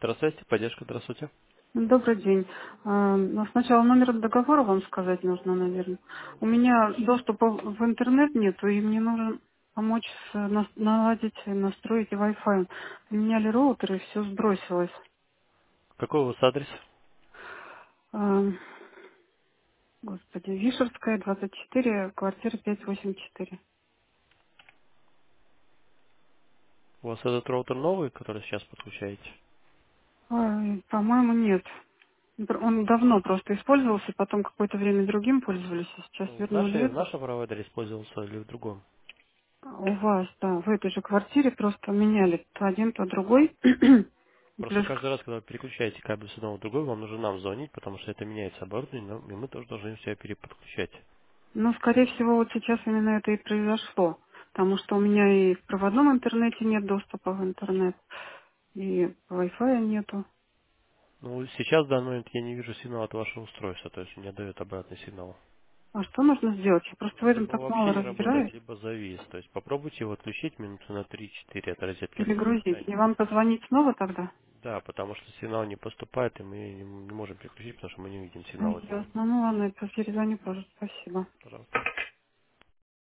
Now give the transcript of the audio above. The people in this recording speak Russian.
Электросвязь, поддержка, здравствуйте. Добрый день. Ну, сначала номер договора вам сказать нужно, наверное. У меня доступа в интернет нету, и мне нужно помочь наладить, настроить Wi-Fi. Поменяли роутер, и все сбросилось. Какой у вас адрес? А, Господи, Вишерская, 24, квартира 584. У вас этот роутер новый, который сейчас подключаете? Ой, по-моему, нет. Он давно просто использовался, потом какое-то время другим пользовались, и сейчас Ну, вернули в это. нашем провайдере использовался или в другом? У вас, да, в этой же квартире просто меняли то один, то другой. Просто Плюс, каждый раз, когда вы переключаете кабель с одного в другой, вам нужно нам звонить, потому что это меняется оборудование, и мы тоже должны себя переподключать. ну, скорее всего, вот сейчас именно это и произошло. Потому что у меня и в проводном интернете нет доступа в интернет, и Wi-Fi нету. Ну, сейчас в данный момент я не вижу сигнала от вашего устройства, то есть мне дает обратный сигнал. А что нужно сделать? Я просто в Он этом либо так мало вообще не работает, разбираюсь. либо завис. То есть попробуйте его отключить минуты на 3-4 от розетки Перегрузить. отстань. И вам позвонить снова тогда? Да, потому что сигнал не поступает, и мы не можем переключить, потому что мы не видим сигнала от него. Ясно. Ну ладно, я перезвоню позже. Спасибо. Пожалуйста.